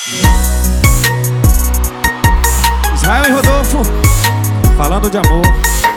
Israel e Rodolfo, falando de amor.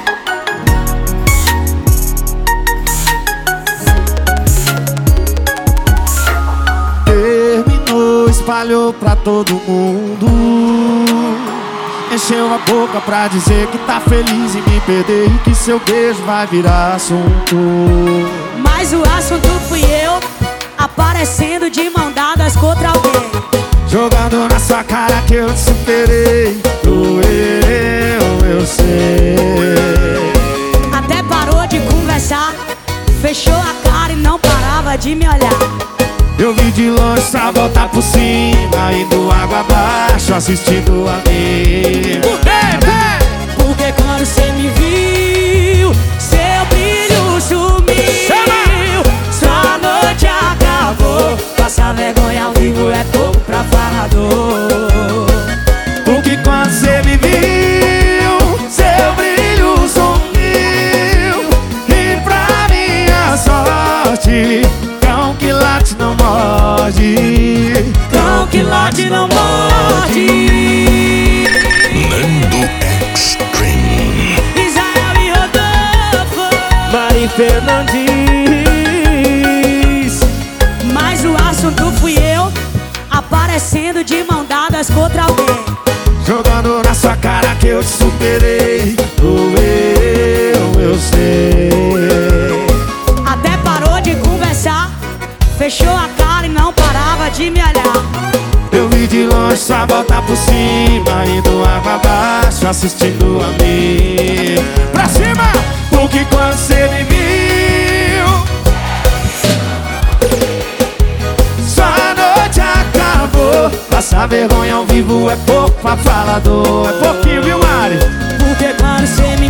Terminou, espalhou pra todo mundo. Encheu a boca pra dizer que tá feliz em me perder e que seu beijo vai virar assunto. Mas o assunto fui eu, aparecendo de mão dadas contra alguém, jogando na sua cara que eu te superei. Doeu, eu sei. até parou de conversar, fechou a cara e não parava de me olhar. Eu vi de longe só voltar por cima, indo água abaixo, assistindo a mim. Porque quando cê me viu, seu brilho sumiu. Sua noite acabou, passar vergonha ao vivo é pouco pra falador. Porque quando cê me viu, seu brilho sumiu. E pra minha sorte, cão que late não morde. Cão que late não morde. Nando Extreme. Israel e Rodolfo, Mari Fernandes. mas o assunto fui eu, aparecendo de mão dadas contra alguém, Jogando na sua cara que eu te superei. Doeu, eu sei. até parou de conversar, fechou a cara e não parava de me olhar. Eu vi de longe só voltar por cima, indo água abaixo, assistindo a mim. Pra cima! Porque quando cê me viu, sua noite acabou. Passar vergonha ao vivo é pouco pra falador. É pouquinho, viu, Mari? Porque quando cê